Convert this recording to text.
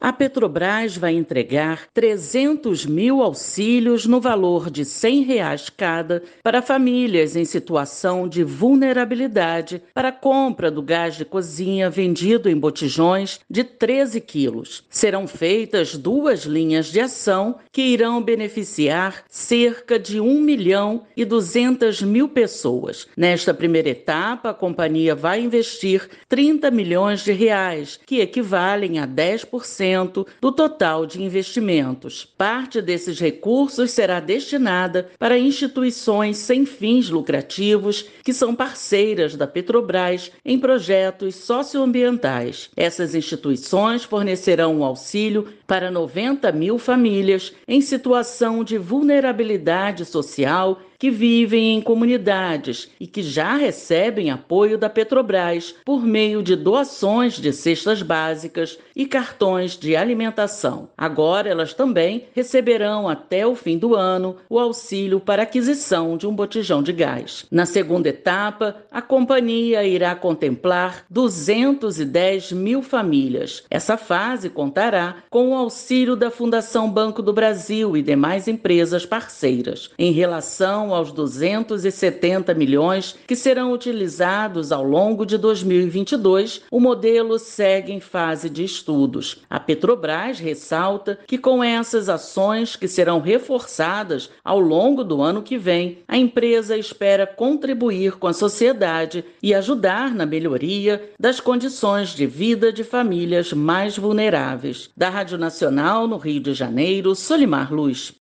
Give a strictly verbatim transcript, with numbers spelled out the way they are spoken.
A Petrobras vai entregar trezentos mil auxílios no valor de cem reais cada para famílias em situação de vulnerabilidade para a compra do gás de cozinha vendido em botijões de treze quilos. Serão feitas duas linhas de ação que irão beneficiar cerca de um milhão e duzentas mil pessoas. Nesta primeira etapa, a companhia vai investir trinta milhões de reais, que equivalem a dez por cento do total de investimentos. Parte desses recursos será destinada para instituições sem fins lucrativos que são parceiras da Petrobras em projetos socioambientais. Essas instituições fornecerão um auxílio para noventa mil famílias em situação de vulnerabilidade social que vivem em comunidades e que já recebem apoio da Petrobras por meio de doações de cestas básicas e cartões de alimentação. Agora, elas também receberão até o fim do ano o auxílio para aquisição de um botijão de gás. Na segunda etapa, a companhia irá contemplar duzentas e dez mil famílias. Essa fase contará com o auxílio da Fundação Banco do Brasil e demais empresas parceiras. Em relação aos duzentos e setenta milhões que serão utilizados ao longo de dois mil e vinte e dois, o modelo segue em fase de estudos. A Petrobras ressalta que com essas ações que serão reforçadas ao longo do ano que vem, a empresa espera contribuir com a sociedade e ajudar na melhoria das condições de vida de famílias mais vulneráveis. Da Rádio Nacional, no Rio de Janeiro, Solimar Luz.